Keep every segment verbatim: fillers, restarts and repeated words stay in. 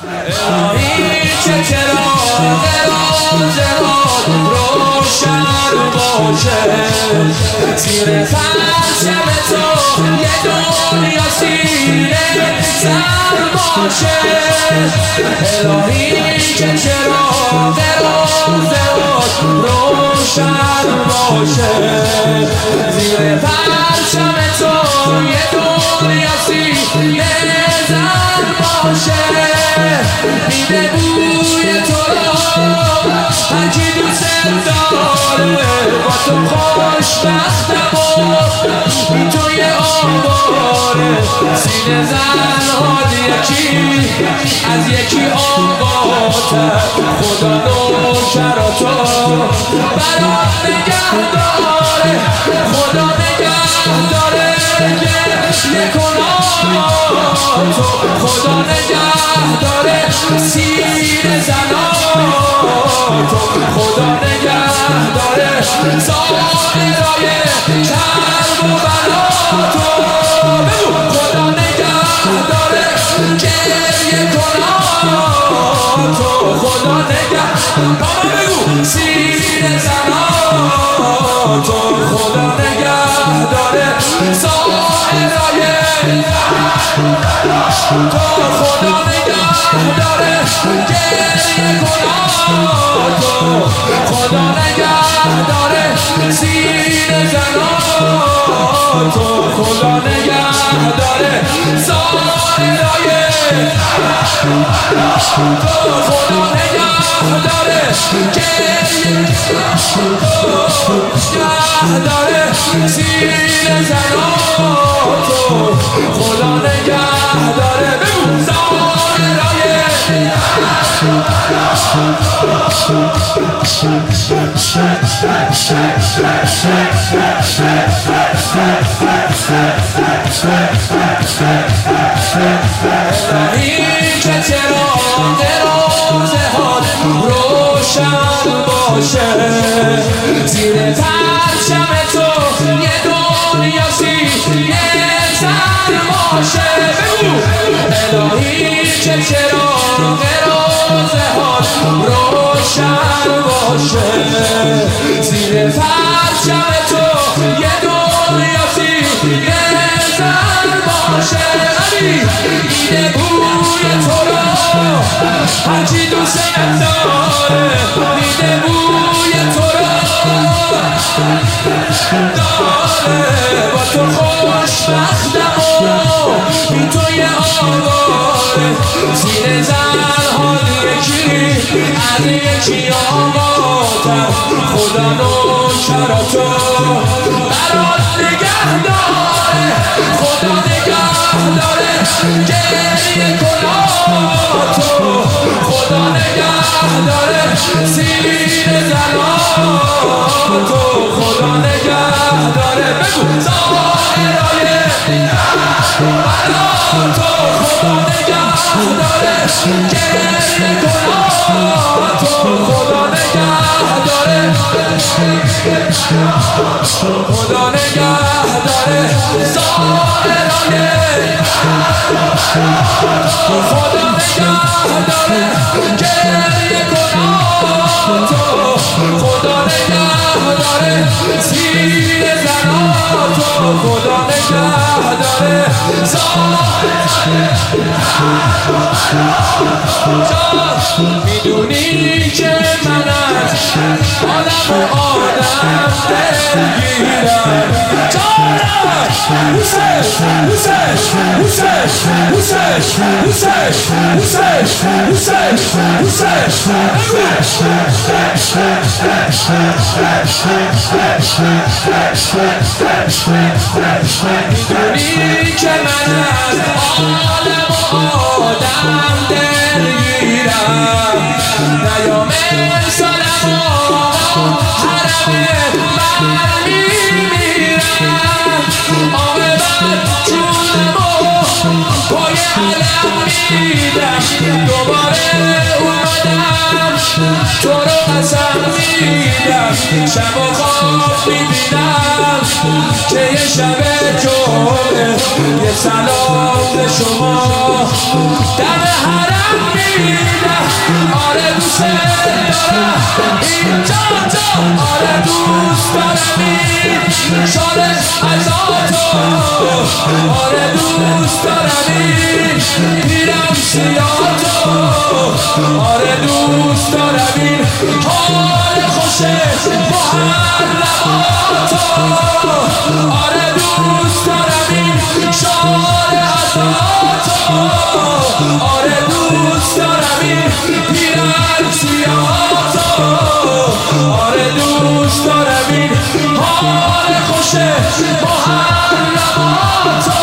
الهی که چراغ روزه ها روشن باشه، زیر پرچم تو یه دنیا سینه سر باشه. الهی که چراغ روزه ها روشن باشه، زیر پرچم تو یه دنیا سینه سر باشه. میده بوی تو رو هرکی دوست داره، با تو خوشبختم و این توی آواره. سینه زن حال یکی از یکی آباتر، خدا نوکر تو برات نگه داره، خدا نگه داره. گریه کنم تو خدا نگه داره، سینه زنان تو خدا نگه داره. سایرای کرب و بلا تو بگو خدا نگه داره. گریه کنم تو خدا نگه بابا بگو سینه زنان تو خدا نگه داره. سایرای تو خدا نگه داره. گریه کنم تو خدا نگه داره. سینه زنان تو خدا نگه داره. سایرای تو خدا نگه داره. گریه نگه داره. سینه زنان تو خدا نگه داره. بگو سایرای الهی که چراغ روزه ها روشن باشه، زیر پرچم تو یه دنیا سینه سر باشه. بگو الهی که چراغ روزه ها روشن باشه، زیر پرچم تو یه دنیا سینه سر باشه. میده بوی تو رو هرچی دوست داره، میده بوی تو رو داره. با تو خوشبختم و این توی آواره. سینه زن حال یکی از یکی آباتر، خدا نوکر تو برات نگه داره، خدا نگه داره. گریه کنم تو خدا نگه داره. سینه زنان تو خدا نگه داره. بگو سایرای بلا تو خدا نگه داره. گریه کنم تو خدا نگه داره. خدا نگه داره. سایرای خدا نگه داره. گریه کنم تو خدا نگه داره. سینه زنان تو خدا نگه داره. میدونی که من از آدم و آدم دلگیرم. حسین حسین حسین حسین حسین حسین حسین میدونی که من از آدم و آدم دلگیرم. نیام سالم و حرم من میمیرم. آقابت جونم و پای علم میدم. دوباره اومدم تو رو قسم میدم. شب و خواب میبینم که یه شب جمعه. یه سلام به شما دم حرم میدم. این شال ازاتو آره دوست دارم این پیرم سیاتو آره دوست دارم این حال خوشه محرماتو آره دوست دارم این شال ازاتو آره دوست دارم این پیرم سیاتو آره دوست دارم این حال خوشه محرماتو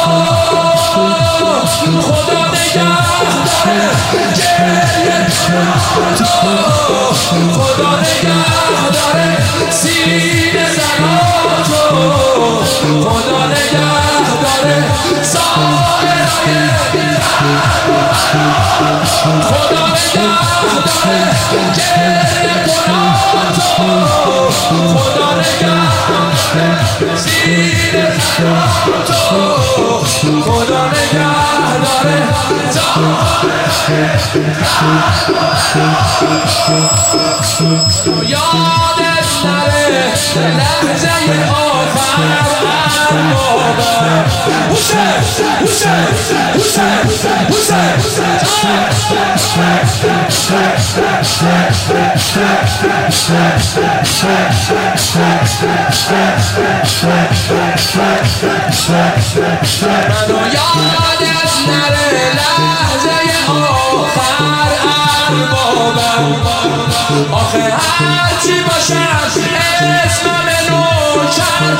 خدا نگهداره گریه تو خدا نگهداره سینه زناتو خدا نگهداره سایرهای خدا نگهداره گریه کناتو خدا نگهداره سینه زناتو خدا نگهداره یادت نره لحظه آخر اربابم حسین حسین حسین منو یادت نره لحظه آخر اربابم آخه هرچی باشم اسمم نوکر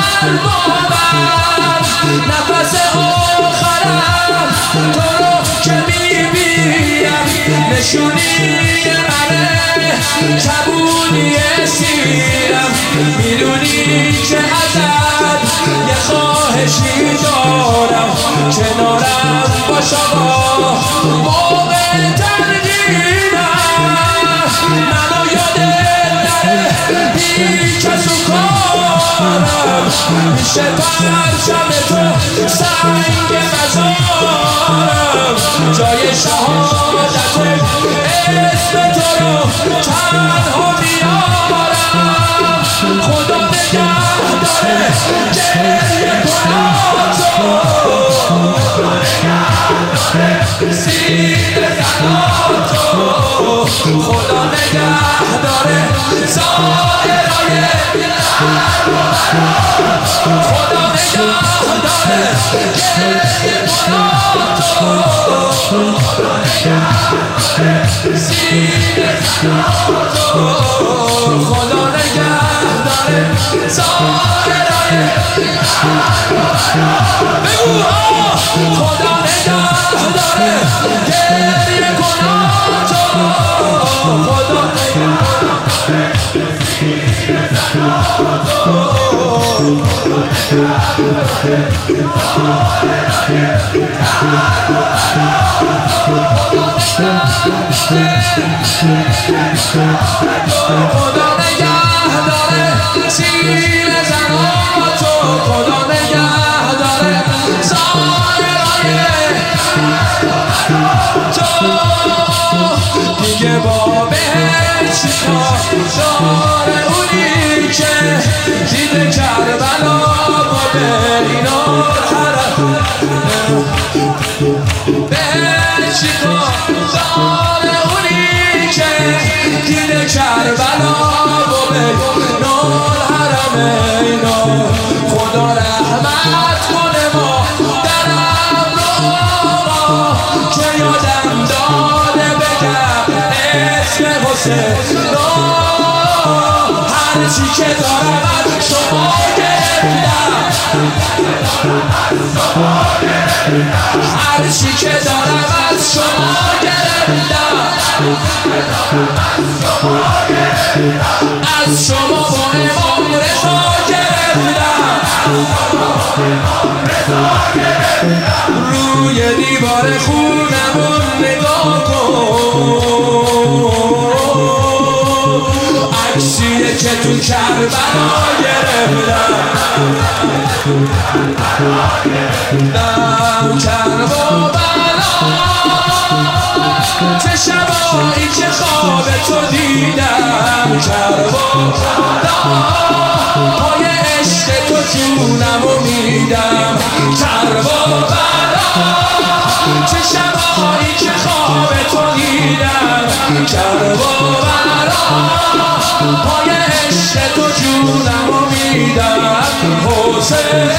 اربابم نفس آخرم تو رو که میبینم نشونی منه کبودی سیرم میدونی که ازت یه خواهشی دارم کنارم باشا با موقع تنگیرم منو یادت نره هیچ از اون کارم میشه پرچم تو سنگ مزارم جای شهادت اسم تو رو تنها میارم خدا نگهداره گریه کناتو سینه زناتو خدا نگهداره سایرهای خدا نگهداره گریه کناتو خدا نگهداره سینه زناتو خدا نگهداره سایرهای بگو ها خدا نگهداره گریه کناتو خدا نگهداره سینه زناتو خدا نگهداره سینه زناتو خدا نگهداره سایرهای تو دیگه با بهش چیکار داره اونی که دیده کربلا با برینار حرم بهش چیکار داره اونی که دیده کربلا با برینار حرم اینا خدا رحمت کنه ما درم رو آقا که یادم داده بگم اسم حسین هرچی که دارم از شما گرفتم هرچی که دارم از شما گرفتم از شما با امام رضا گرفتم روی دیوار خونمون نگاه کن عکسیه که تو کربلا گرفتم در کربلا چه شبایی که خواب تو دیدم کربلا پای عشق تو جونمو میدم کربلا چه شبایی که خواب تو دیدم کربلا پای عشق تو جونمو میدم حسین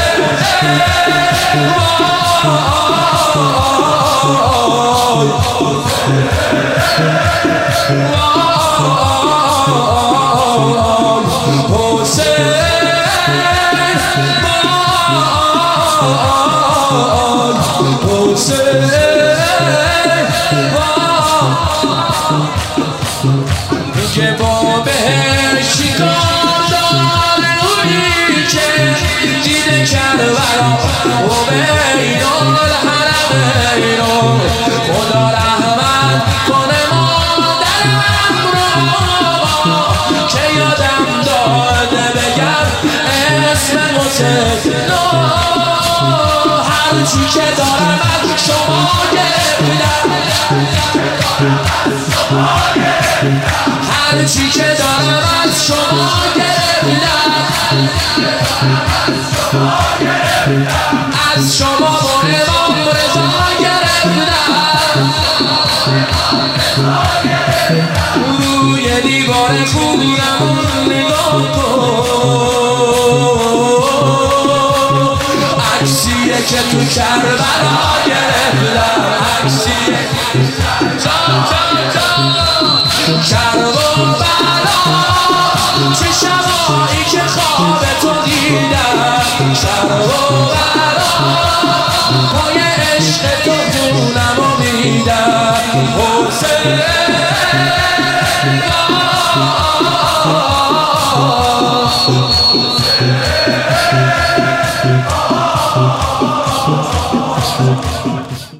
که با بهشتی کار روی که دیده کربلا و بین الحرمین خدا رحمت کنه مادرم رو که یادم داده بگم اسم حسین هرچی که دارم از شما گرفتم هرچی که دارم از شما گرفتم از شما با امام رضا گرفتم روی دیوار خونمون نگاه کن عکسیه که تو کربلا گرفتم عکسیه جا جا جا کربلا چه شبایی که خواب تو دیدم کربلا پای عشق تو جونمو میدم حسین